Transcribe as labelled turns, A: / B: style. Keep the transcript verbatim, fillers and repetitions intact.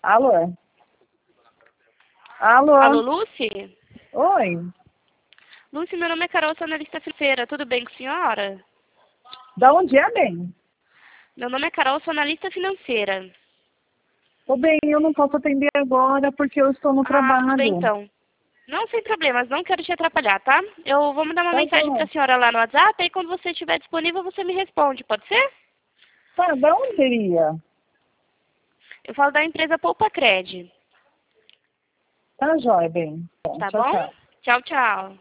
A: Alô? Alô?
B: Alô, Lúcia?
A: Oi?
B: Lúcia, meu nome é Carol, sou analista financeira. Tudo bem com a senhora?
A: Da onde é, bem?
B: Meu nome é Carol, sou analista financeira.
A: Ô, bem, eu não posso atender agora porque eu estou no
B: Ah, tudo bem
A: trabalho.
B: então. Não, sem problemas, não quero te atrapalhar, tá? Eu vou mandar uma
A: Tá
B: mensagem
A: bom.
B: pra senhora lá no WhatsApp e quando você estiver disponível você me responde, pode ser?
A: Tá, da onde seria?
B: Eu falo da empresa Poupa Cred.
A: Tá, jóia, bem.
B: Tá
A: Tchau,
B: bom?
A: tchau.
B: Tchau, tchau.